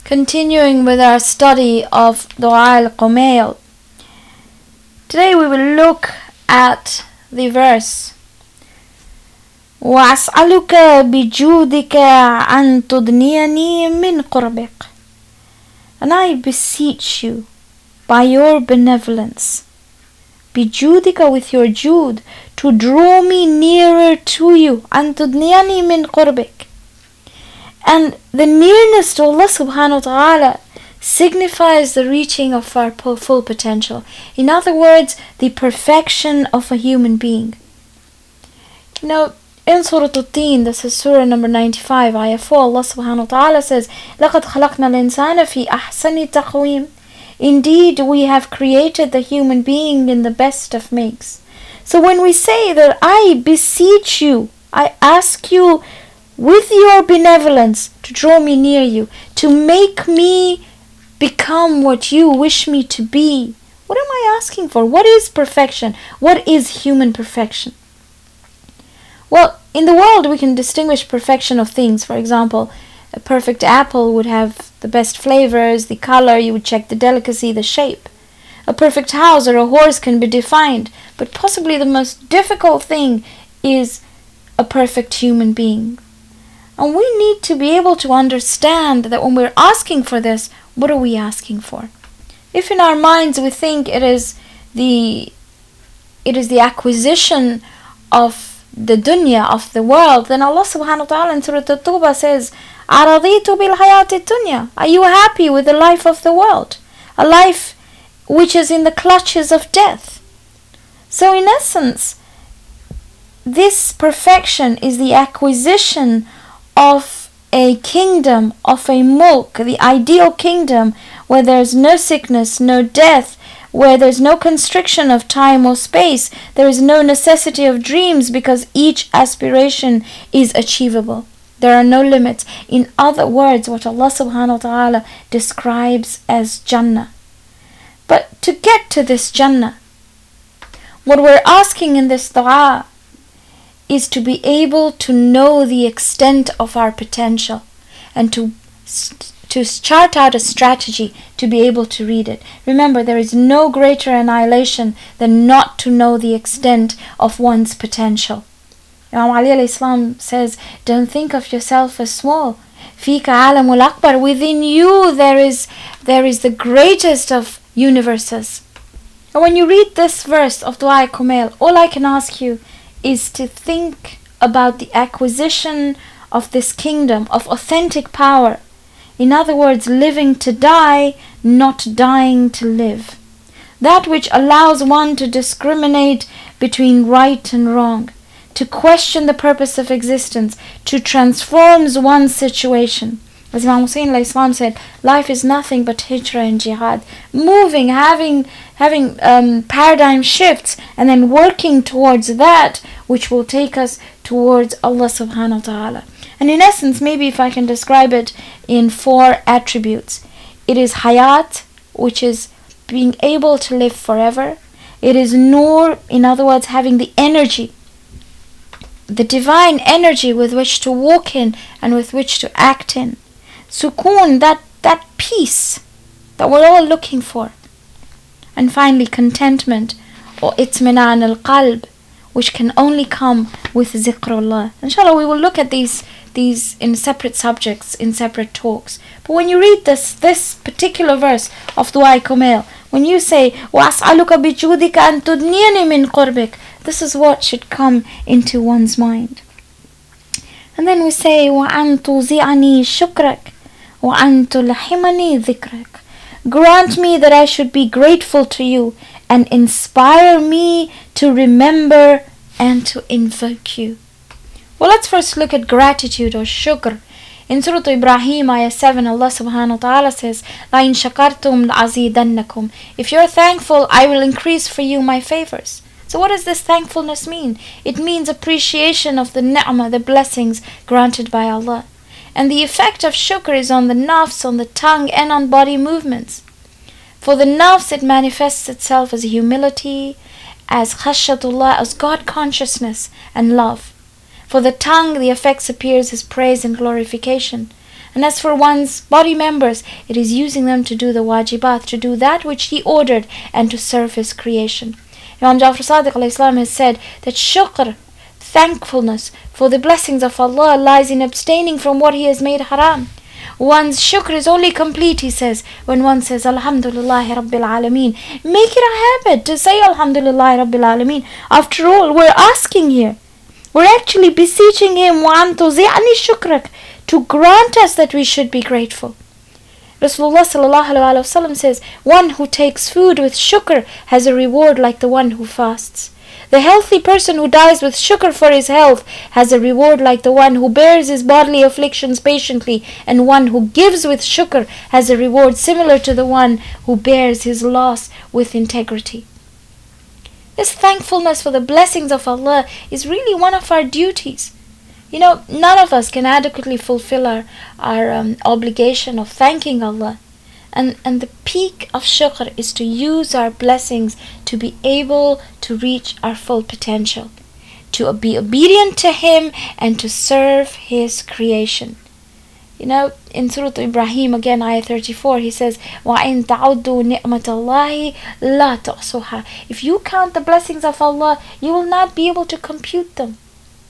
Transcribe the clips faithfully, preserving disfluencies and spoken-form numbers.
Continuing with our study of Dua al-Qumail. Today we will look at the verse وَأَسْأَلُكَ بِجُودِكَ أَن تُدْنِيَنِي مِنْ قُرْبِكَ. And I beseech you by your benevolence, بِجُودِكَ, with your jude, to draw me nearer to you, أَن تُدْنِيَنِي مِنْ قُرْبِكَ. And the nearness to Allah subhanahu wa ta'ala signifies the reaching of our full potential. In other words, the perfection of a human being. You know, in Surah At-Tin, this is Surah number ninety-five, Ayah four, Allah subhanahu wa ta'ala says, لَقَدْ خَلَقْنَا الْإِنسَانَ فِي أَحْسَنِ تَقْوِيمٍ. Indeed, we have created the human being in the best of makes. So when we say that I beseech you, I ask you with your benevolence to draw me near you, to make me become what you wish me to be. What am I asking for? What is perfection? What is human perfection? Well, in the world we can distinguish perfection of things. For example, a perfect apple would have the best flavors, the color, you would check the delicacy, the shape. A perfect house or a horse can be defined, but possibly the most difficult thing is a perfect human being. And we need to be able to understand that when we're asking for this, what are we asking for? If in our minds we think it is the it is the acquisition of the dunya, of the world, then Allah subhanahu wa ta'ala in Surah At-Tawbah says, أَرَضِيتُ بِالْحَيَاةِ الدُّنْيَا. Are you happy with the life of the world? A life which is in the clutches of death. So in essence, this perfection is the acquisition of a kingdom, of a mulk, the ideal kingdom where there's no sickness, no death, where there's no constriction of time or space, there is no necessity of dreams because each aspiration is achievable. There are no limits. In other words, what Allah subhanahu wa ta'ala describes as Jannah. But to get to this Jannah, what we're asking in this dua is to be able to know the extent of our potential and to to chart out a strategy to be able to read it. Remember, there is no greater annihilation than not to know the extent of one's potential. Imam Ali alayhi salam says, don't think of yourself as small. Fika alamul akbar. Within you there is there is the greatest of universes. And when you read this verse of Dua al-Qumail, all I can ask you is to think about the acquisition of this kingdom of authentic power. In other words, living to die, not dying to live. That which allows one to discriminate between right and wrong, to question the purpose of existence, to transforms one's situation. As Imam Hussein alayhi salam said, life is nothing but hijrah and jihad. Moving, having having um, paradigm shifts, and then working towards that which will take us towards Allah subhanahu wa ta'ala. And in essence, maybe if I can describe it in four attributes. It is hayat, which is being able to live forever. It is nur, in other words, having the energy, the divine energy with which to walk in and with which to act in. Sukoon, that, that peace that we're all looking for. And finally, contentment, or itminan al-qalb, which can only come with zikrullah. Inshallah, we will look at these these in separate subjects, in separate talks. But when you read this this particular verse of Dua al-Qumail, when you say, وَأَسْأَلُكَ بِجُودِكَ أَن تُدْنِيَنِي مِنْ قُرْبِكَ, this is what should come into one's mind. And then we say, وَأَن تُوزِعَنِي شُكْرَكَ وَأَن تُلْحِمَنِي ذِكْرَكَ. Grant me that I should be grateful to you and inspire me to remember and to invoke you. Well, let's first look at gratitude or shukr. In Surah Ibrahim, Ayah seven, Allah subhanahu wa ta'ala says, لَإِن شَكَرْتُمْ لَأَزِيدَنَّكُمْ. If you're thankful, I will increase for you my favors. So what does this thankfulness mean? It means appreciation of the ni'mah, the blessings granted by Allah. And the effect of shukr is on the nafs, on the tongue, and on body movements. For the nafs, it manifests itself as humility, as khashyatullah, as God consciousness and love. For the tongue, the effects appears as praise and glorification. And as for one's body members, it is using them to do the wajibat, to do that which he ordered, and to serve his creation. Imam Jafar Sadiq alayhi salam has said that shukr, thankfulness for the blessings of Allah, lies in abstaining from what he has made haram. One's shukr is only complete, he says, when one says Alhamdulillahi Rabbil Alameen. Make it a habit to say Alhamdulillahi Rabbil Alameen. After all, we're asking here. We're actually beseeching him وَأَن تُزِعْنِ شُكْرَكَ, to grant us that we should be grateful. Rasulullah sallallahu alaihi wasallam says, one who takes food with shukr has a reward like the one who fasts. The healthy person who dies with shukr for his health has a reward like the one who bears his bodily afflictions patiently, and one who gives with shukr has a reward similar to the one who bears his loss with integrity. This thankfulness for the blessings of Allah is really one of our duties. You know, none of us can adequately fulfill our, our um, obligation of thanking Allah. And, and the peak of shukr is to use our blessings to be able to reach our full potential, to be obedient to Him and to serve His creation. You know, in Surah Ibrahim, again, ayah thirty-four, He says, وَإِن تَعُدُّوا نِعْمَةَ اللَّهِ لَا تُحْصُوهَا. If you count the blessings of Allah, you will not be able to compute them.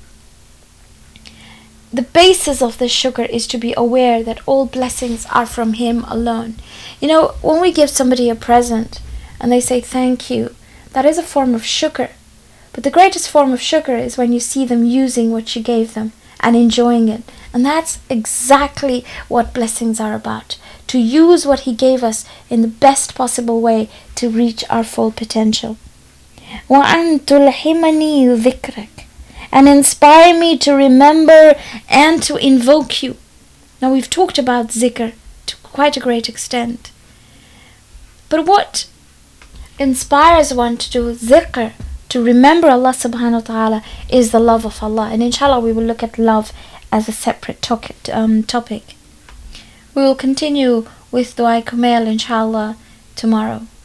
The basis of this shukr is to be aware that all blessings are from Him alone. You know, when we give somebody a present and they say thank you, that is a form of shukr. But the greatest form of shukr is when you see them using what you gave them and enjoying it. And that's exactly what blessings are about. To use what He gave us in the best possible way to reach our full potential. وَأَن تُلْهِمَنِي ذِكْرَكَ, and inspire me to remember and to invoke you. Now we've talked about zikr to quite a great extent. But what inspires one to do zikr, to remember Allah subhanahu wa ta'ala, is the love of Allah. And inshallah we will look at love as a separate topic. Um, topic. We will continue with Dua Kumail inshallah tomorrow.